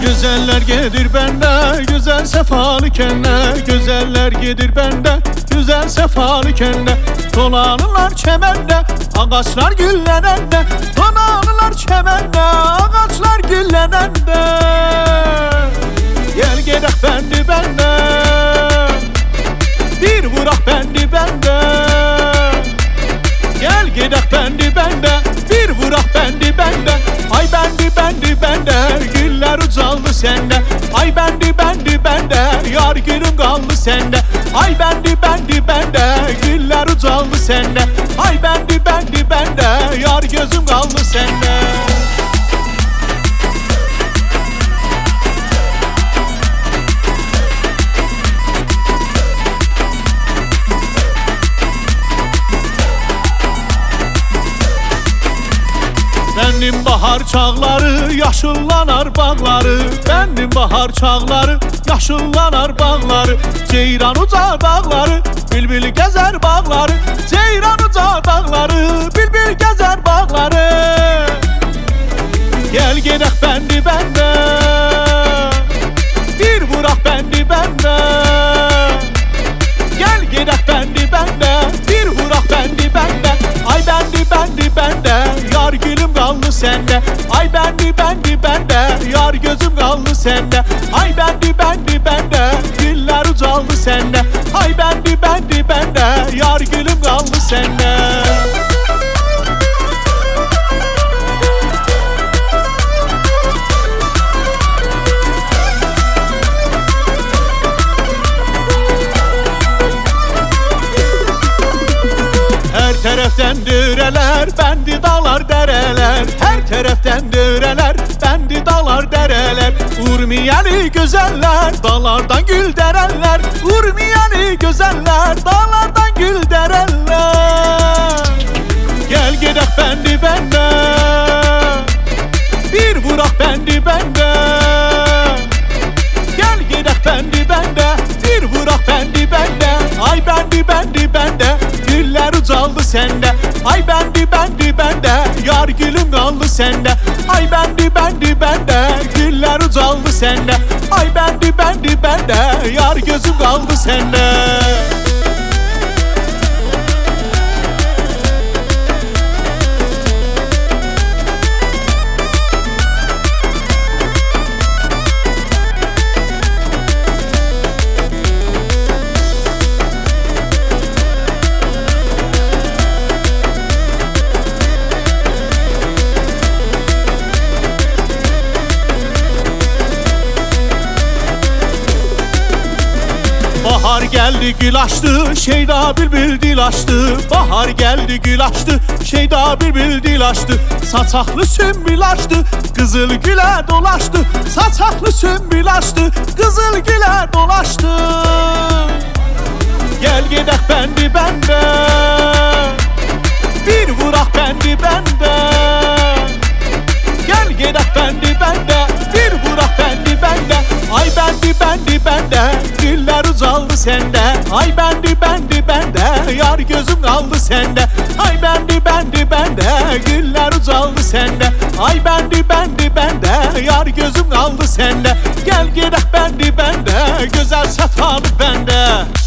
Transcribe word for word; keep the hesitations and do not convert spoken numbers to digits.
Güzeller gedir bende, güzel sefalı kende. Güzeller gedir bende, güzel sefalı kende. Dolanırlar çemende, ağaçlar güllenende. Dolanırlar çemende, ağaçlar güllenende. Gel gedək bendi bende, bir vurak bendi bende. Gel gedək bendi bende, bir vurak bendi bende. Ay bendi bendi bende, güller ucaldı sende. Ay bendi bendi bende, yar gülüm kaldı sende. Ay bendi bendi bende, güller ucaldı sende. Ay bendi bendi bende, yar gözüm kaldı sende. Bendim bahar çağları, yaşıllanar bağları. Bendim bahar çağları, yaşıllanar bağları. Ceyran uca dağları, bülbül gezer bağları. Ceyran uca dağları, bülbül gezer bağları. Gel gedək bendi bende, bir vurak bendi bende. Gel gedək bendi bende, bir vurak bendi bende. Ay bendi bendi bende, yar gülüm kaldı sende. Ay bendi bendi bende, yar gözüm kaldı sende. Ay bendi bendi bende, güller ucaldı sende. Ay bendi bendi bende, yar gülüm kaldı sende. Her taraftan döreler, bendi dağlar dereler. Her taraftan döreler, bendi dağlar dereler. Urmiyeli güzeller, dağlardan gül dereller. Urmiyeli güzeller, dağlardan gül dereller. Gel gedək bendi bende, bir vurak bendi bende. Gel gedək bendi bende, bir vurak bendi bende. Ay bendi bendi bende, güller ucaldı sende. Ay bendi bendi bende, yar gülüm kaldı sende. Ay bendi bendi bende, güller ucaldı sende. Ay bendi bendi bende, yar gözüm kaldı sende. Bahar geldi gül açtı, şeyda bülbül dil açtı. Bahar geldi gül açtı, şeyda bülbül dil açtı. Saçaklı sümbül açtı, kızıl güle dolaştı. Saçaklı sümbül açtı, kızıl güle dolaştı. Gel gedək bendi bende, bir vurak bendi bende. Gel gedək bendi bende, bir vurak bendi bende. Ay bendi bendi bende, güller ucaldı sende. Ay bendi bendi bende, yar gözüm kaldı sende. Ay bendi bendi bende, güller ucaldı sende. Ay bendi bendi bende, yar gözüm kaldı sende. Gel gedək bendi bende, güzel sefalı bende.